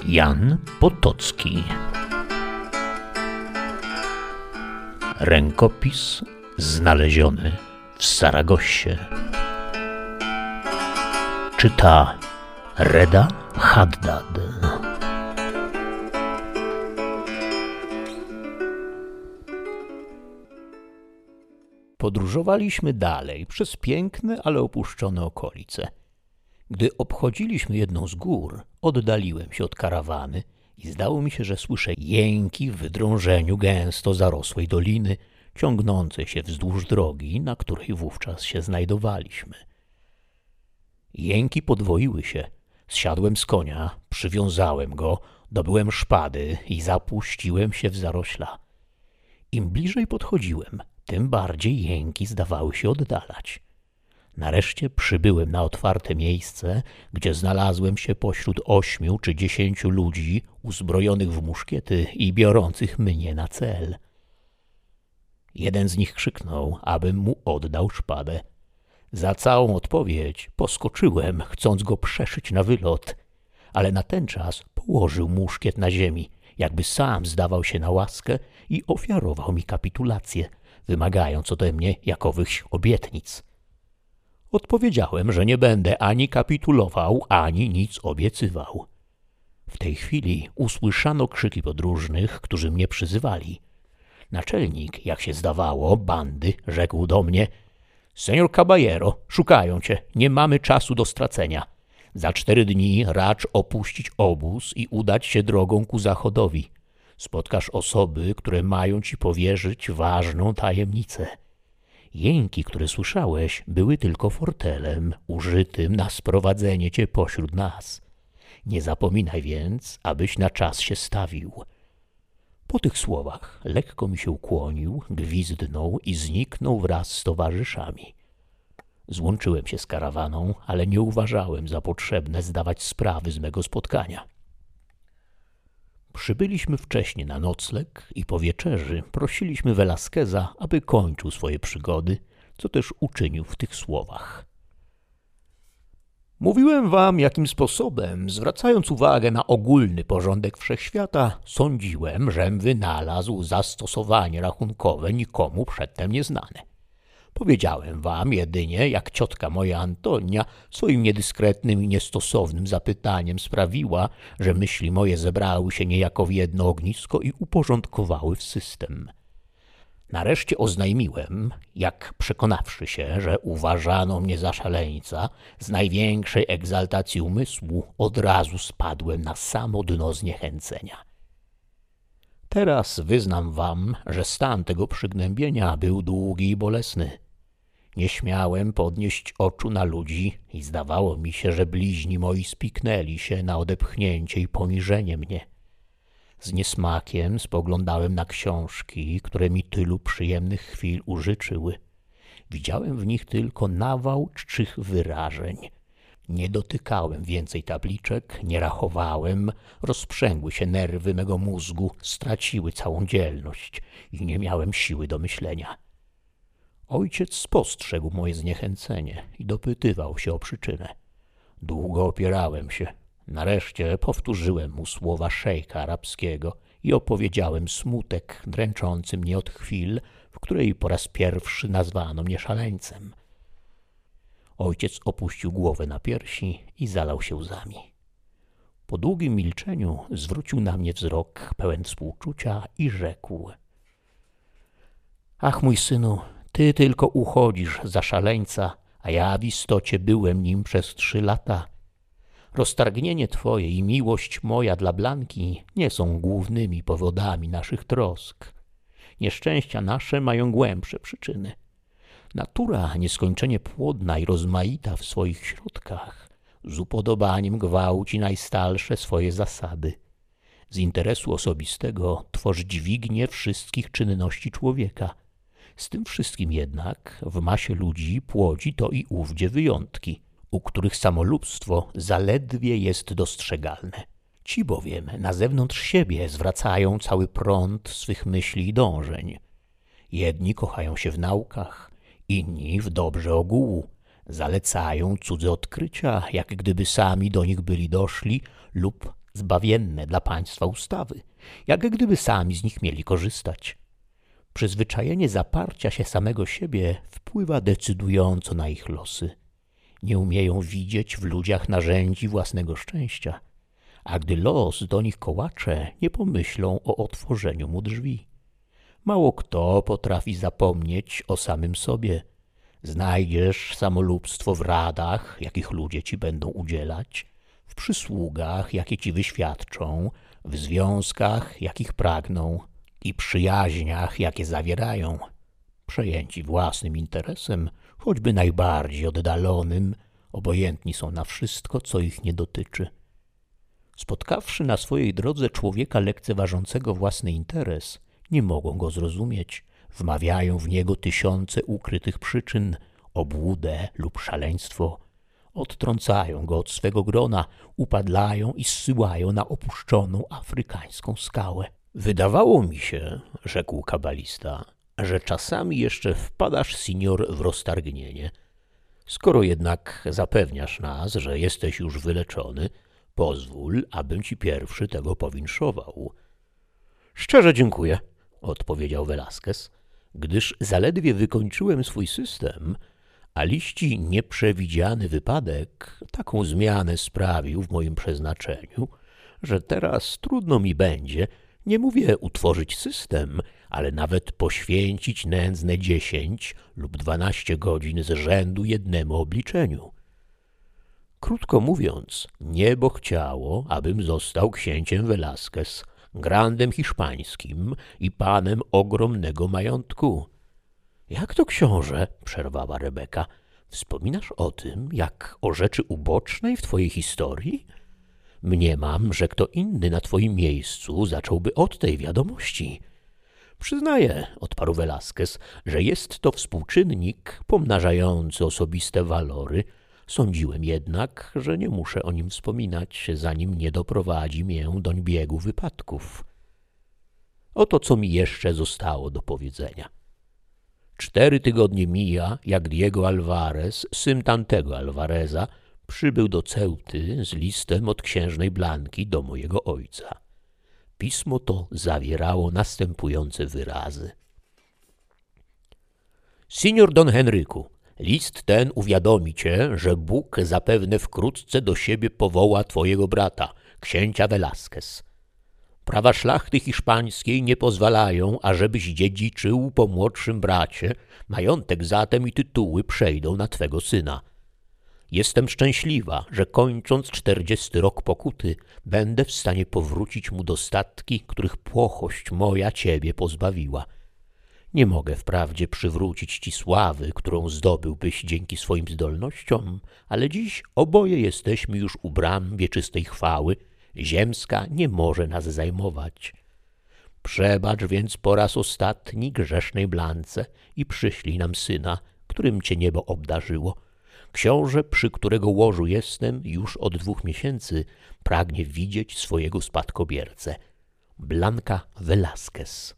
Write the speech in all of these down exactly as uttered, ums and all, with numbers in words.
Jan Potocki. Rękopis znaleziony w Saragossie. Czyta Reda Haddad. Podróżowaliśmy dalej przez piękne, ale opuszczone okolice. Gdy obchodziliśmy jedną z gór, oddaliłem się od karawany i zdało mi się, że słyszę jęki w wydrążeniu gęsto zarosłej doliny, ciągnącej się wzdłuż drogi, na której wówczas się znajdowaliśmy. Jęki podwoiły się. Zsiadłem z konia, przywiązałem go, dobyłem szpady i zapuściłem się w zarośla. Im bliżej podchodziłem, tym bardziej jęki zdawały się oddalać. Nareszcie przybyłem na otwarte miejsce, gdzie znalazłem się pośród ośmiu czy dziesięciu ludzi uzbrojonych w muszkiety i biorących mnie na cel. Jeden z nich krzyknął, abym mu oddał szpadę. Za całą odpowiedź poskoczyłem, chcąc go przeszyć na wylot, ale na ten czas położył muszkiet na ziemi, jakby sam zdawał się na łaskę i ofiarował mi kapitulację, wymagając ode mnie jakowychś obietnic. Odpowiedziałem, że nie będę ani kapitulował, ani nic obiecywał. W tej chwili usłyszano krzyki podróżnych, którzy mnie przyzywali. Naczelnik, jak się zdawało, bandy, rzekł do mnie: „Senior Caballero, szukają cię, nie mamy czasu do stracenia. Za cztery dni racz opuścić obóz i udać się drogą ku zachodowi. Spotkasz osoby, które mają ci powierzyć ważną tajemnicę. Jęki, które słyszałeś, były tylko fortelem użytym na sprowadzenie cię pośród nas. Nie zapominaj więc, abyś na czas się stawił”. Po tych słowach lekko mi się ukłonił, gwizdnął i zniknął wraz z towarzyszami. Złączyłem się z karawaną, ale nie uważałem za potrzebne zdawać sprawy z mego spotkania. Przybyliśmy wcześnie na nocleg i po wieczerzy prosiliśmy Velasqueza, aby kończył swoje przygody, co też uczynił w tych słowach. Mówiłem wam, jakim sposobem, zwracając uwagę na ogólny porządek wszechświata, sądziłem, żem wynalazł zastosowanie rachunkowe nikomu przedtem nieznane. Powiedziałem wam jedynie, jak ciotka moja Antonia swoim niedyskretnym i niestosownym zapytaniem sprawiła, że myśli moje zebrały się niejako w jedno ognisko i uporządkowały w system. Nareszcie oznajmiłem, jak przekonawszy się, że uważano mnie za szaleńca, z największej egzaltacji umysłu od razu spadłem na samo dno zniechęcenia. Teraz wyznam wam, że stan tego przygnębienia był długi i bolesny. Nie śmiałem podnieść oczu na ludzi i zdawało mi się, że bliźni moi spiknęli się na odepchnięcie i poniżenie mnie. Z niesmakiem spoglądałem na książki, które mi tylu przyjemnych chwil użyczyły. Widziałem w nich tylko nawał czczych wyrażeń. Nie dotykałem więcej tabliczek, nie rachowałem, rozprzęgły się nerwy mego mózgu, straciły całą dzielność i nie miałem siły do myślenia. Ojciec spostrzegł moje zniechęcenie i dopytywał się o przyczynę. Długo opierałem się. Nareszcie powtórzyłem mu słowa szejka arabskiego i opowiedziałem smutek dręczący mnie od chwil, w której po raz pierwszy nazwano mnie szaleńcem. Ojciec opuścił głowę na piersi i zalał się łzami. Po długim milczeniu zwrócił na mnie wzrok pełen współczucia i rzekł: „Ach, mój synu, ty tylko uchodzisz za szaleńca, a ja w istocie byłem nim przez trzy lata. Roztargnienie twoje i miłość moja dla Blanki nie są głównymi powodami naszych trosk. Nieszczęścia nasze mają głębsze przyczyny. Natura nieskończenie płodna i rozmaita w swoich środkach z upodobaniem gwałci najstalsze swoje zasady. Z interesu osobistego tworzy dźwignię wszystkich czynności człowieka. Z tym wszystkim jednak w masie ludzi płodzi to i ówdzie wyjątki, u których samolubstwo zaledwie jest dostrzegalne. Ci bowiem na zewnątrz siebie zwracają cały prąd swych myśli i dążeń. Jedni kochają się w naukach, inni w dobrze ogółu, zalecają cudze odkrycia, jak gdyby sami do nich byli doszli lub zbawienne dla państwa ustawy, jak gdyby sami z nich mieli korzystać. Przyzwyczajenie zaparcia się samego siebie wpływa decydująco na ich losy. Nie umieją widzieć w ludziach narzędzi własnego szczęścia, a gdy los do nich kołacze, nie pomyślą o otworzeniu mu drzwi. Mało kto potrafi zapomnieć o samym sobie. Znajdziesz samolubstwo w radach, jakich ludzie ci będą udzielać, w przysługach, jakie ci wyświadczą, w związkach, jakich pragną i przyjaźniach, jakie zawierają. Przejęci własnym interesem, choćby najbardziej oddalonym, obojętni są na wszystko, co ich nie dotyczy. Spotkawszy na swojej drodze człowieka lekceważącego własny interes, nie mogą go zrozumieć, wmawiają w niego tysiące ukrytych przyczyn, obłudę lub szaleństwo, odtrącają go od swego grona, upadlają i zsyłają na opuszczoną afrykańską skałę. Wydawało mi się, rzekł kabalista, że czasami jeszcze wpadasz, senior, w roztargnienie. Skoro jednak zapewniasz nas, że jesteś już wyleczony, pozwól, abym ci pierwszy tego powinszował. Szczerze dziękuję, odpowiedział Velasquez, gdyż zaledwie wykończyłem swój system, a liści nieprzewidziany wypadek taką zmianę sprawił w moim przeznaczeniu, że teraz trudno mi będzie, nie mówię utworzyć system, ale nawet poświęcić nędzne dziesięć lub dwanaście godzin z rzędu jednemu obliczeniu. Krótko mówiąc, niebo chciało, abym został księciem Velasquez, grandem hiszpańskim i panem ogromnego majątku. Jak to, książę? Przerwała Rebeka. Wspominasz o tym, jak o rzeczy ubocznej w twojej historii? Mniemam, że kto inny na twoim miejscu zacząłby od tej wiadomości. Przyznaję, odparł Velasquez, że jest to współczynnik pomnażający osobiste walory. Sądziłem jednak, że nie muszę o nim wspominać, zanim nie doprowadzi mię do biegu wypadków. Oto co mi jeszcze zostało do powiedzenia. Cztery tygodnie mija, jak Diego Alvarez, syn tamtego Alvareza, przybył do Ceuty z listem od księżnej Blanki do mojego ojca. Pismo to zawierało następujące wyrazy. Signor Don Henryku, list ten uwiadomi cię, że Bóg zapewne wkrótce do siebie powoła twojego brata, księcia Velasquez. Prawa szlachty hiszpańskiej nie pozwalają, ażebyś dziedziczył po młodszym bracie, majątek zatem i tytuły przejdą na twego syna. Jestem szczęśliwa, że kończąc czterdziesty rok pokuty, będę w stanie powrócić mu dostatki, których płochość moja ciebie pozbawiła. Nie mogę wprawdzie przywrócić ci sławy, którą zdobyłbyś dzięki swoim zdolnościom, ale dziś oboje jesteśmy już u bram wieczystej chwały, ziemska nie może nas zajmować. Przebacz więc po raz ostatni grzesznej Blance i przyślij nam syna, którym cię niebo obdarzyło. Książę, przy którego łożu jestem już od dwóch miesięcy, pragnie widzieć swojego spadkobiercę. Blanka Velasquez.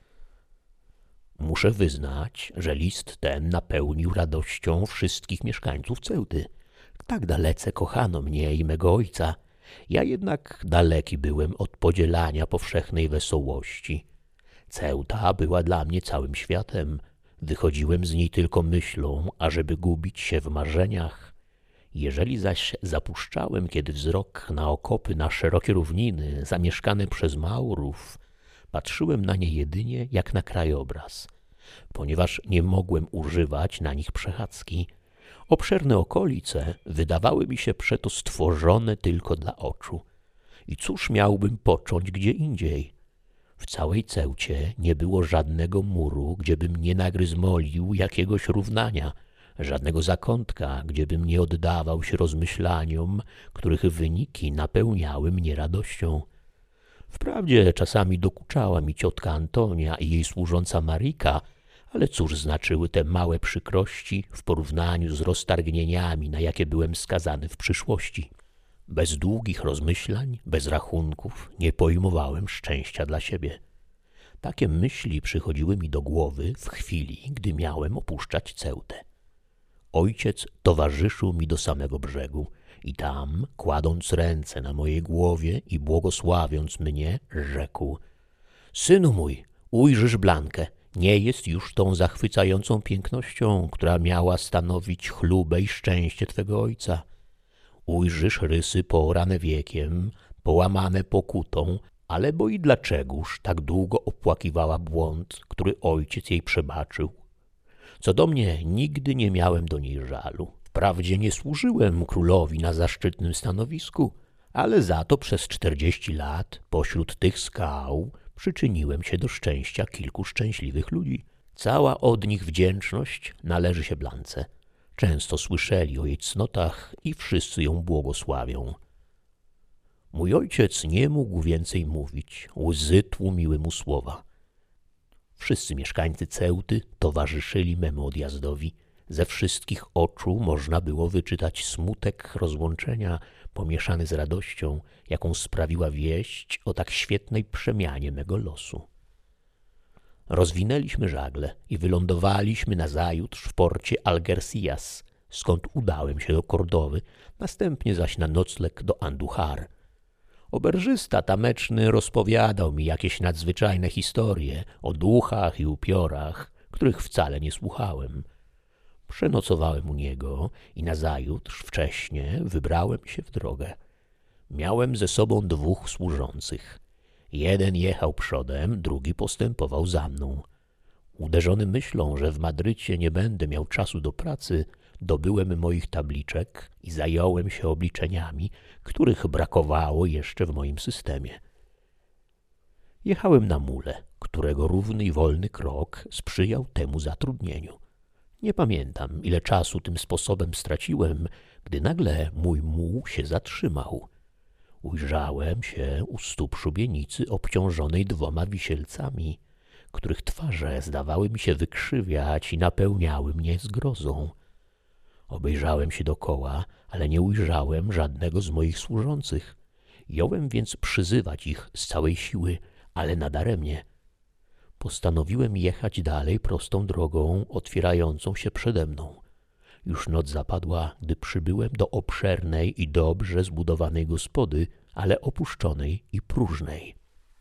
Muszę wyznać, że list ten napełnił radością wszystkich mieszkańców Ceuty. Tak dalece kochano mnie i mego ojca. Ja jednak daleki byłem od podzielania powszechnej wesołości. Ceuta była dla mnie całym światem. Wychodziłem z niej tylko myślą, ażeby gubić się w marzeniach. Jeżeli zaś zapuszczałem kiedy wzrok na okopy na szerokie równiny zamieszkane przez Maurów, patrzyłem na nie jedynie jak na krajobraz, ponieważ nie mogłem używać na nich przechadzki. Obszerne okolice wydawały mi się przeto stworzone tylko dla oczu. I cóż miałbym począć gdzie indziej? W całej Ceucie nie było żadnego muru, gdziebym nie nagryzmolił jakiegoś równania, żadnego zakątka, gdziebym nie oddawał się rozmyślaniom, których wyniki napełniały mnie radością. Wprawdzie czasami dokuczała mi ciotka Antonia i jej służąca Marika, ale cóż znaczyły te małe przykrości w porównaniu z roztargnieniami, na jakie byłem skazany w przyszłości. Bez długich rozmyślań, bez rachunków nie pojmowałem szczęścia dla siebie. Takie myśli przychodziły mi do głowy w chwili, gdy miałem opuszczać Ceutę. Ojciec towarzyszył mi do samego brzegu I tam, kładąc ręce na mojej głowie i błogosławiąc mnie, rzekł: synu mój, ujrzysz Blankę. Nie jest już tą zachwycającą pięknością, która miała stanowić chlubę i szczęście twego ojca. Ujrzysz rysy poorane wiekiem, połamane pokutą, ale bo i dlaczegoż tak długo opłakiwała błąd, który ojciec jej przebaczył. Co do mnie, nigdy nie miałem do niej żalu. Wprawdzie nie służyłem królowi na zaszczytnym stanowisku, ale za to przez czterdzieści lat pośród tych skał przyczyniłem się do szczęścia kilku szczęśliwych ludzi. Cała od nich wdzięczność należy się Blance. Często słyszeli o jej cnotach i wszyscy ją błogosławią. Mój ojciec nie mógł więcej mówić, łzy tłumiły mu słowa. Wszyscy mieszkańcy Ceuty towarzyszyli memu odjazdowi. Ze wszystkich oczu można było wyczytać smutek rozłączenia pomieszany z radością, jaką sprawiła wieść o tak świetnej przemianie mego losu. Rozwinęliśmy żagle i wylądowaliśmy nazajutrz w porcie Algeciras, skąd udałem się do Kordowy, następnie zaś na nocleg do Andujar. Oberżysta tameczny rozpowiadał mi jakieś nadzwyczajne historie o duchach i upiorach, których wcale nie słuchałem. Przenocowałem u niego i nazajutrz wcześnie wybrałem się w drogę. Miałem ze sobą dwóch służących. Jeden jechał przodem, drugi postępował za mną. Uderzony myślą, że w Madrycie nie będę miał czasu do pracy, dobyłem moich tabliczek i zająłem się obliczeniami, których brakowało jeszcze w moim systemie. Jechałem na mule, którego równy i wolny krok sprzyjał temu zatrudnieniu. Nie pamiętam, ile czasu tym sposobem straciłem, gdy nagle mój muł się zatrzymał. Ujrzałem się u stóp szubienicy obciążonej dwoma wisielcami, których twarze zdawały mi się wykrzywiać i napełniały mnie zgrozą. Obejrzałem się dokoła, ale nie ujrzałem żadnego z moich służących. Jąłem więc przyzywać ich z całej siły, ale nadaremnie. Postanowiłem jechać dalej prostą drogą otwierającą się przede mną. Już noc zapadła, gdy przybyłem do obszernej i dobrze zbudowanej gospody, ale opuszczonej i próżnej.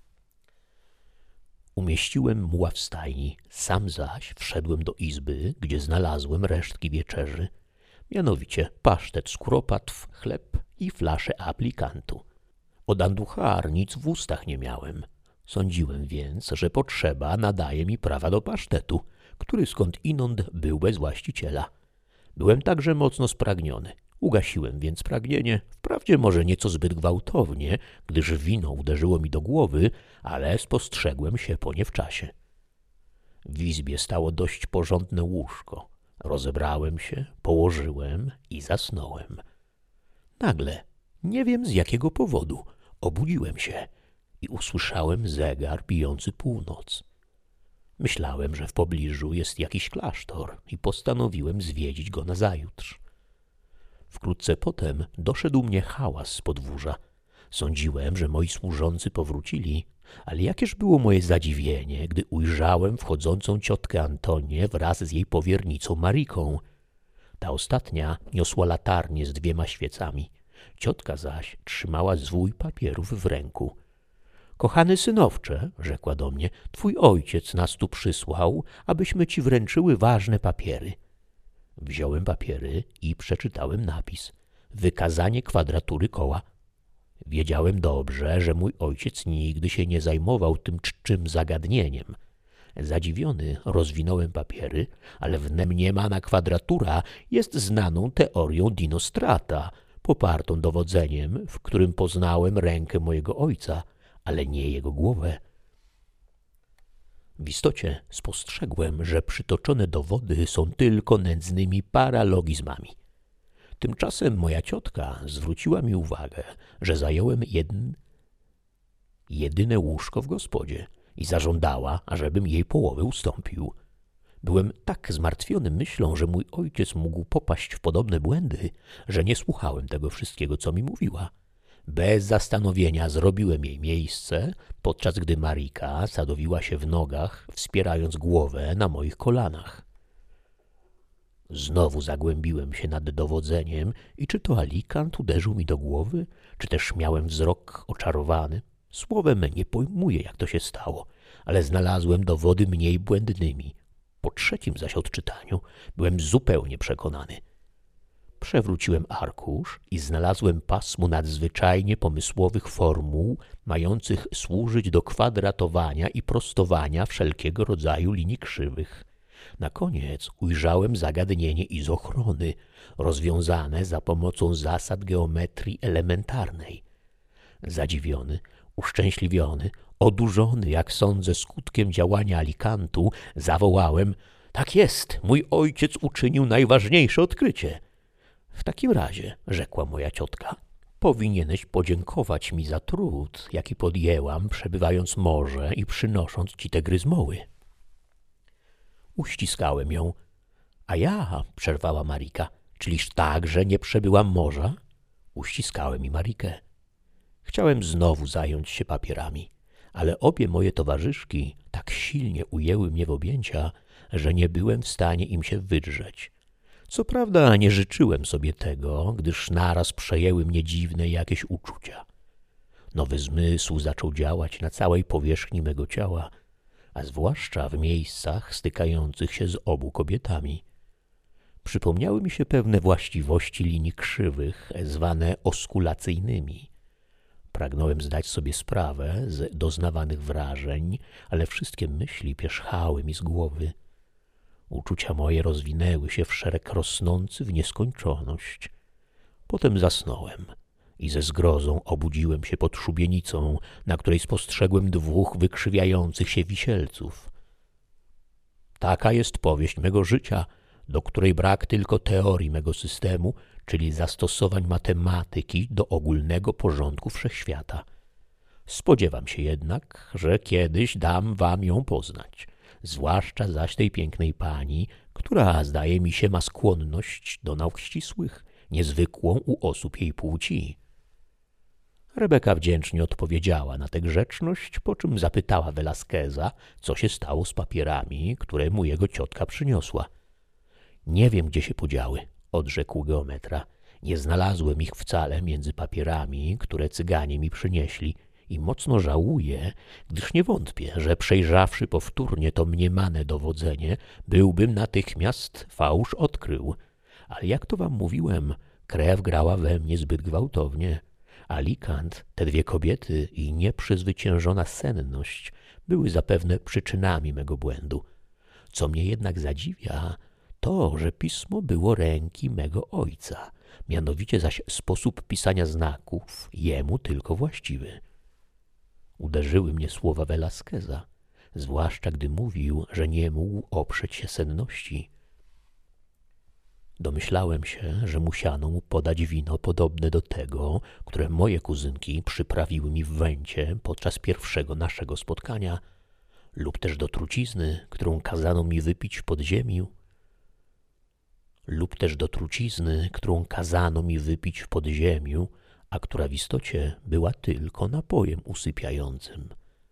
Umieściłem muła w stajni, sam zaś wszedłem do izby, gdzie znalazłem resztki wieczerzy, mianowicie pasztet z kuropatw, chleb i flaszę aplikantu. Od Andujar nic w ustach nie miałem. Sądziłem więc, że potrzeba nadaje mi prawa do pasztetu, który skądinąd był bez właściciela. Byłem także mocno spragniony. Ugasiłem więc pragnienie, wprawdzie może nieco zbyt gwałtownie, gdyż wino uderzyło mi do głowy, ale spostrzegłem się po nie w czasie. W izbie stało dość porządne łóżko. Rozebrałem się, położyłem i zasnąłem. Nagle, nie wiem z jakiego powodu, obudziłem się i usłyszałem zegar bijący północ. Myślałem, że w pobliżu jest jakiś klasztor i postanowiłem zwiedzić go nazajutrz. Wkrótce potem doszedł mnie hałas z podwórza. Sądziłem, że moi służący powrócili, ale jakież było moje zadziwienie, gdy ujrzałem wchodzącą ciotkę Antonię wraz z jej powiernicą Mariką. Ta ostatnia niosła latarnię z dwiema świecami. Ciotka zaś trzymała zwój papierów w ręku. — Kochany synowcze — rzekła do mnie — twój ojciec nas tu przysłał, abyśmy ci wręczyły ważne papiery. Wziąłem papiery i przeczytałem napis — wykazanie kwadratury koła. Wiedziałem dobrze, że mój ojciec nigdy się nie zajmował tym czczym zagadnieniem. Zadziwiony rozwinąłem papiery, ale wnemniemana kwadratura jest znaną teorią Dinostrata, popartą dowodzeniem, w którym poznałem rękę mojego ojca, ale nie jego głowę. W istocie spostrzegłem, że przytoczone dowody są tylko nędznymi paralogizmami. Tymczasem moja ciotka zwróciła mi uwagę, że zająłem jedn, jedyne łóżko w gospodzie i zażądała, ażebym jej połowę ustąpił. Byłem tak zmartwiony myślą, że mój ojciec mógł popaść w podobne błędy, że nie słuchałem tego wszystkiego, co mi mówiła. Bez zastanowienia zrobiłem jej miejsce, podczas gdy Marika sadowiła się w nogach, wspierając głowę na moich kolanach. Znowu zagłębiłem się nad dowodzeniem i czy to Alikant uderzył mi do głowy, czy też miałem wzrok oczarowany. Słowem nie pojmuję, jak to się stało, ale znalazłem dowody mniej błędnymi. Po trzecim zaś odczytaniu byłem zupełnie przekonany. Przewróciłem arkusz i znalazłem pasmo nadzwyczajnie pomysłowych formuł, mających służyć do kwadratowania i prostowania wszelkiego rodzaju linii krzywych. Na koniec ujrzałem zagadnienie izochrony, rozwiązane za pomocą zasad geometrii elementarnej. Zadziwiony, uszczęśliwiony, odurzony, jak sądzę, skutkiem działania Alikantu, zawołałem: tak jest, mój ojciec uczynił najważniejsze odkrycie. W takim razie, rzekła moja ciotka, powinieneś podziękować mi za trud, jaki podjęłam, przebywając morze i przynosząc ci te gryzmoły. Uściskałem ją. A ja, przerwała Marika, czyliż także nie przebyłam morza? Uściskałem i Marikę. Chciałem znowu zająć się papierami, ale obie moje towarzyszki tak silnie ujęły mnie w objęcia, że nie byłem w stanie im się wydrzeć. Co prawda nie życzyłem sobie tego, gdyż naraz przejęły mnie dziwne jakieś uczucia. Nowy zmysł zaczął działać na całej powierzchni mego ciała, a zwłaszcza w miejscach stykających się z obu kobietami. Przypomniały mi się pewne właściwości linii krzywych, zwane oskulacyjnymi. Pragnąłem zdać sobie sprawę z doznawanych wrażeń, ale wszystkie myśli pierzchały mi z głowy. Uczucia moje rozwinęły się w szereg rosnący w nieskończoność. Potem zasnąłem i ze zgrozą obudziłem się pod szubienicą, na której spostrzegłem dwóch wykrzywiających się wisielców. Taka jest powieść mego życia, do której brak tylko teorii mego systemu, czyli zastosowań matematyki do ogólnego porządku wszechświata. Spodziewam się jednak, że kiedyś dam wam ją poznać, zwłaszcza zaś tej pięknej pani, która, zdaje mi się, ma skłonność do nauk ścisłych, niezwykłą u osób jej płci. Rebeka wdzięcznie odpowiedziała na tę grzeczność, po czym zapytała Velasqueza, co się stało z papierami, które mu jego ciotka przyniosła. Nie wiem, gdzie się podziały, odrzekł geometra. Nie znalazłem ich wcale między papierami, które Cyganie mi przynieśli i mocno żałuję, gdyż nie wątpię, że przejrzawszy powtórnie to mniemane dowodzenie, byłbym natychmiast fałsz odkrył. Ale jak to wam mówiłem, krew grała we mnie zbyt gwałtownie. Alikant, te dwie kobiety i nieprzezwyciężona senność były zapewne przyczynami mego błędu. Co mnie jednak zadziwia, to, że pismo było ręki mego ojca, mianowicie zaś sposób pisania znaków jemu tylko właściwy. Uderzyły mnie słowa Velasqueza, zwłaszcza gdy mówił, że nie mógł oprzeć się senności. Domyślałem się, że musiano mu podać wino podobne do tego, które moje kuzynki przyprawiły mi w Węcie podczas pierwszego naszego spotkania, lub też do trucizny, którą kazano mi wypić w podziemiu, lub też do trucizny, którą kazano mi wypić w podziemiu, a która w istocie była tylko napojem usypiającym.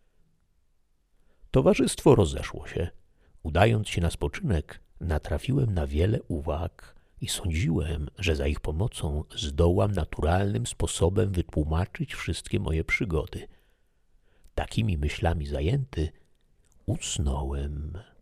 Towarzystwo rozeszło się. Udając się na spoczynek, natrafiłem na wiele uwag i sądziłem, że za ich pomocą zdołam naturalnym sposobem wytłumaczyć wszystkie moje przygody. Takimi myślami zajęty usnąłem.